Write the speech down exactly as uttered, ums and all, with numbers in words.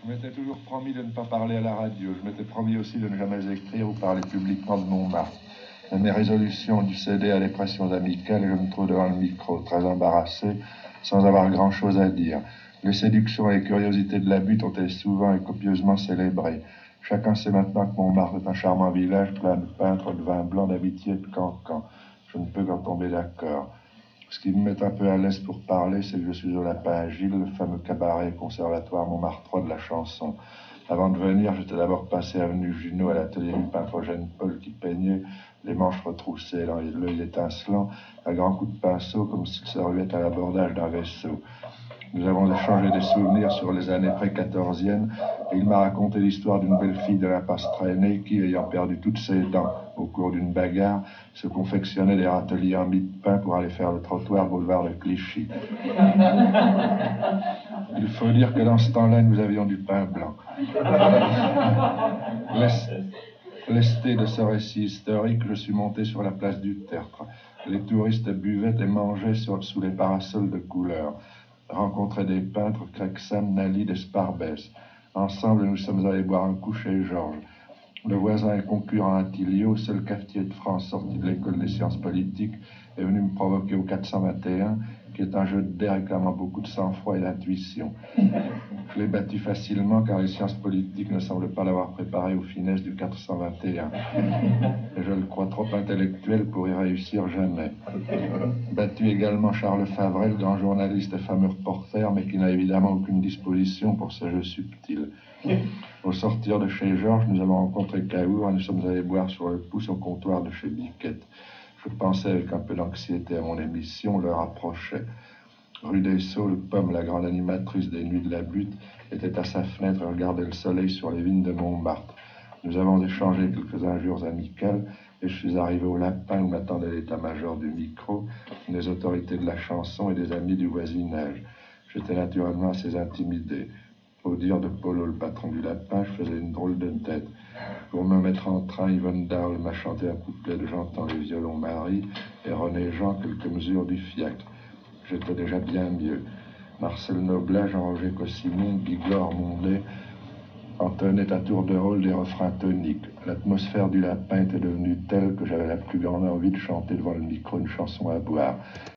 Je m'étais toujours promis de ne pas parler à la radio. Je m'étais promis aussi de ne jamais écrire ou parler publiquement de Montmartre. Mais mes résolutions ont dû céder à des pressions amicales et je me trouve devant le micro, très embarrassé, sans avoir grand-chose à dire. Les séductions et les curiosités de la butte ont été souvent et copieusement célébrées. Chacun sait maintenant que Montmartre est un charmant village plein de peintres, de vin blanc, d'amitié et de cancans. Je ne peux qu'en tomber d'accord. Ce qui me met un peu à l'aise pour parler, c'est que je suis au Lapin à Gilles, le fameux cabaret conservatoire Montmartrois de la chanson. Avant de venir, j'étais d'abord passé avenue Junot à l'atelier du peintre Eugène Paul qui peignait, les manches retroussées, l'œil étincelant, à grands coups de pinceau comme s'il se ruait à l'abordage d'un vaisseau. Nous avons échangé des souvenirs sur les années pré-quatorziennes et il m'a raconté l'histoire d'une belle fille de l'impasse Traînée qui, ayant perdu toutes ses dents au cours d'une bagarre, se confectionnait des râteliers en mie de pain pour aller faire le trottoir boulevard de Clichy. Il faut dire que dans ce temps-là, nous avions du pain blanc. Lesté de ce récit historique, je suis monté sur la place du Tertre. Les touristes buvaient et mangeaient sur, sous les parasols de couleur. Rencontrer des peintres, Crexam, Nalide et Sparbès. Ensemble, nous sommes allés boire un coup chez Georges. Le voisin et concurrent Attilio, seul cafetier de France sorti de l'école des sciences politiques, est venu me provoquer au quatre cent vingt et un, qui est un jeu de dés réclamant beaucoup de sang-froid et d'intuition. Je l'ai battu facilement car les sciences politiques ne semblent pas l'avoir préparé aux finesses du quatre cent vingt et un. Et je le crois trop intellectuel pour y réussir jamais. Battu également Charles Favrel, grand journaliste et fameux reporter, mais qui n'a évidemment aucune disposition pour ce jeu subtil. Au sortir de chez Georges, nous avons rencontré Caour et nous sommes allés boire sur le pouce au comptoir de chez Biquette. Je pensais avec un peu d'anxiété à mon émission, l'heure approchait. Rue des Sceaux, le Pomme, la grande animatrice des Nuits de la Butte, était à sa fenêtre et regardait le soleil sur les vignes de Montmartre. Nous avons échangé quelques injures amicales et je suis arrivé au Lapin où m'attendait l'état-major du micro, des autorités de la chanson et des amis du voisinage. J'étais naturellement assez intimidé. Au dire de Polo, le patron du Lapin, je faisais une drôle de tête. Pour me mettre en train, Yvonne Darle m'a chanté un couplet de J'entends les violons Marie et René Jean quelques mesures du fiacre. J'étais déjà bien mieux. Marcel Noblat, Jean-Roger Cossimon, Bigorre Mondet entonnaient à tour de rôle des refrains toniques. L'atmosphère du Lapin était devenue telle que j'avais la plus grande envie de chanter devant le micro une chanson à boire.